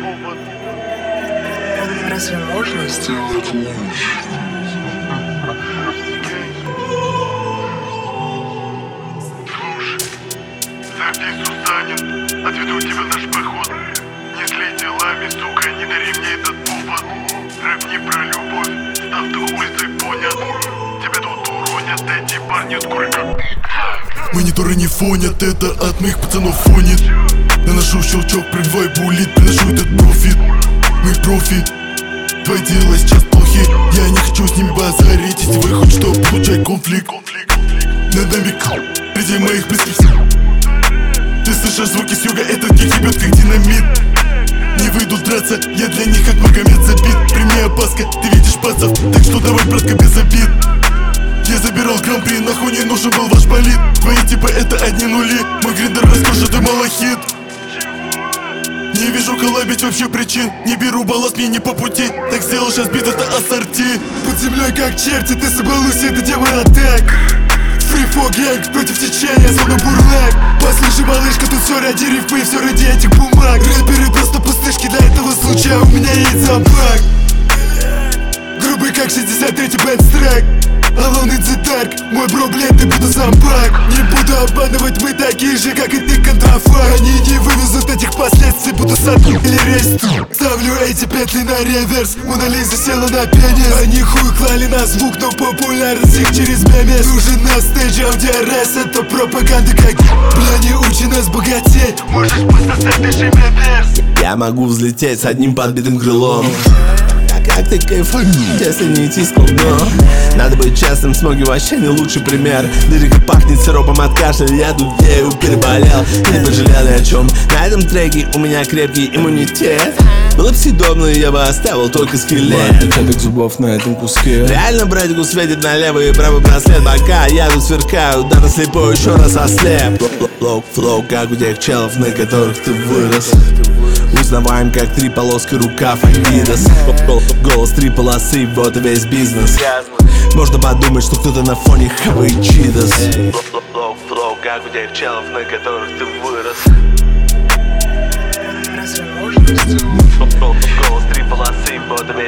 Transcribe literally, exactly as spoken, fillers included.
повод. Разве можно сделать лучше? Сергей Сусанин, отведу тебя в наш поход. Не зли делами, сука, не дари мне этот повод. Рэп не про любовь, став ты улицей понят. Тебя тут уронят эти парни скоро как... Мониторы не фонят, это от моих пацанов фонит. Наношу щелчок, прибиваю булит, приношу этот профит. Мы профи, твои дела сейчас плохи. Я не хочу с ним базарить, если вы хоть что, получай конфликт. Над нами среди моих прескрипций. Ты слышишь звуки с юга, этот кик ебет как динамит. Не выйдут драться, я для них как Магомед забит. При мне опаска, ты видишь пацав, так что давай, братка, без обид. Я забирал гран-при, нахуй не нужен был ваш болид. Твои типы это одни нули, мой гриндер роскошь, ты малахит. Не вижу коллабить вообще причин, не беру балласт, мне не по пути. Так сделал сейчас бит, это ассорти. Под землей как черти, ты собрался, это демон атак. Фрифо гэнг против течения, зона бурлак. Послушай, малышка, тут все ради рифмы, все ради этих бумаг. Рэперы просто пустышки, для этого случая у меня есть зоопарк. Грубый как шестьдесят третий бэндстрак. Alone in the dark, мой бро, блядь, ты буду зомбак. Не буду обманывать, мы такие же, как и ты, контрафакт. Они не вывезут этих последствий, буду саду или рейс. Ставлю эти петли на реверс, Мона Лиза села на пенис. Они хуй клали на звук, но популярность их через мемес. Нужен на стейдже аудиорез, это пропаганда как... Бля, не учи нас богатеть, можешь просто стать нашей мемерс. Я могу взлететь с одним подбитым крылом. Как ты кайфуешь, если не идти с дно? Надо быть честным, смоги вообще не лучший пример. Лирика пахнет сиропом от кашля, я дудею, переболел. Не пожалел ни о чем. На этом треке у меня крепкий иммунитет. Было бы съедобно, я бы оставил только скелет. Отпечаток зубов на этом куске. Реально братику светит на левый и правый браслет. Пока я тут сверкаю, да на слепой еще раз ослеп. Лоу, флоу, как у тех челов, на которых ты вырос. Узнаваем как три полоски рукав Адидас. Голос три полосы, вот и весь бизнес. Можно подумать, что кто-то на фоне хавает чидас. Флоу, как у тех челов, на которых ты вырос. Разве можно Голос три полосы, вот и весь